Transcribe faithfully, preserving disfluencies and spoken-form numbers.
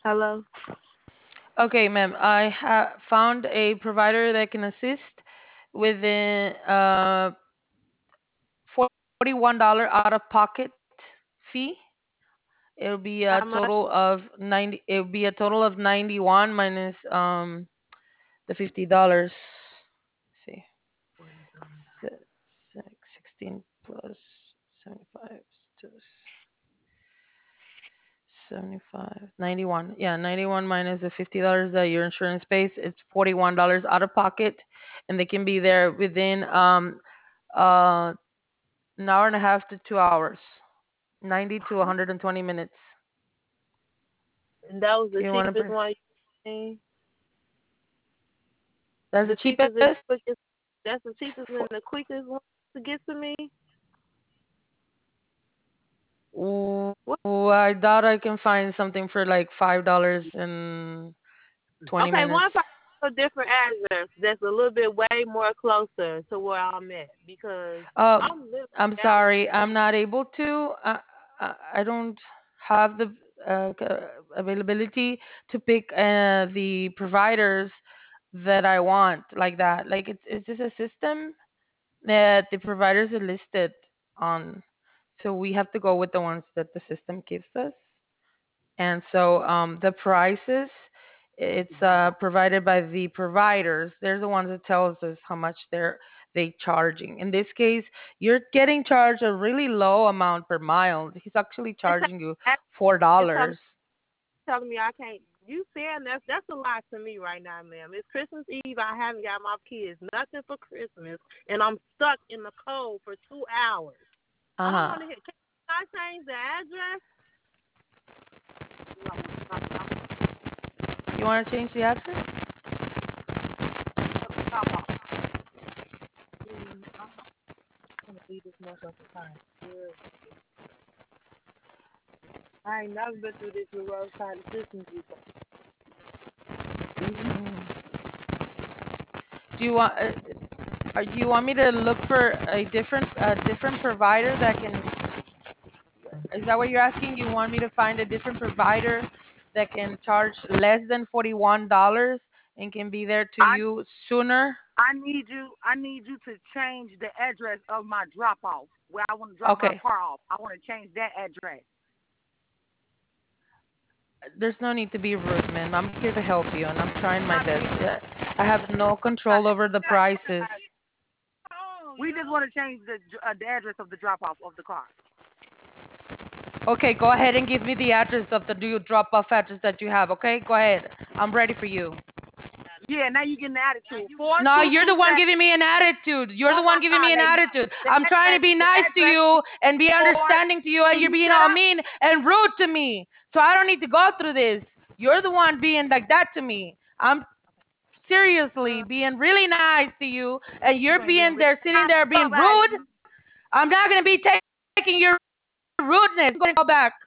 Hello. Okay, ma'am. I have found a provider that can assist within uh forty-one dollar out of pocket fee. It'll be a How much? total of ninety. It'll be a total of ninety-one minus um the fifty dollars. See, Si- six, sixteen plus seventy-five. seventy-five, ninety-one. Yeah, ninety-one minus the fifty dollars that your insurance pays. It's forty-one dollars out of pocket, and they can be there within um uh an hour and a half to two hours, ninety to one hundred twenty minutes. And that was the Do you want cheapest to? one you seen? That's the The cheapest and the cheapest. quickest. That's the cheapest For, and the quickest one to get to me. ooh, What? I doubt I can find something for like five dollars in twenty Okay, one minutes. if I have a different address that's a little bit way more closer to where I'm at because Um, I'm living I'm down the sorry, I'm not able to. I, I, I don't have the uh, ca- availability to pick uh, the providers that I want like that. Like it's it's just a system that the providers are listed on, so we have to go with the ones that the system gives us. And so um, the prices, it's uh, provided by the providers. They're the ones that tells us how much they're they charging. In this case, you're getting charged a really low amount per mile. He's actually It's charging you telling, four it's telling, dollars. telling me I can't. You saying that's that's a lot to me right now, ma'am. It's Christmas Eve. I haven't got my kids nothing for Christmas, and I'm stuck in the cold for two hours. I Uh don't huh. want to hear. Can I change the address? No, I'm I'm You want to change the address? stop off. Please, I'm gonna leave this motherfucker time. Good. I ain't never been through this with roadside assistance before. Do you want? Uh, are, do you want me to look for a different a different provider that can? Is that what you're asking? You want me to find a different provider that can charge less than forty-one dollars and can be there to I you sooner? I need you I need you to change the address of my drop off where I want to drop my Okay. car off. I want to change that address. There's no need to be rude, man. I'm here to help you, and I'm trying my Not best. being Uh, I have no control over the prices. we just want to change the uh, the address of the drop off of the car. Okay, go ahead and give me the address of the new drop-off address that you have. Okay, go ahead. I'm ready for you. Yeah, now you getting the attitude. Four No, two you're two the one seven. giving me an attitude. You're No, the one I'm giving not, me an lady. attitude. The I'm trying to address be the nice to address you is and be four. understanding to you, and Can you're you being shut all up? mean and rude to me. So I don't need to go through this. You're the one being like that to me. I'm seriously Uh, being really nice to you, and you you're ain't being being real. there, sitting Stop, there being stop, Ivy. rude. I'm not going to be taking your rudeness. I'm going to go back.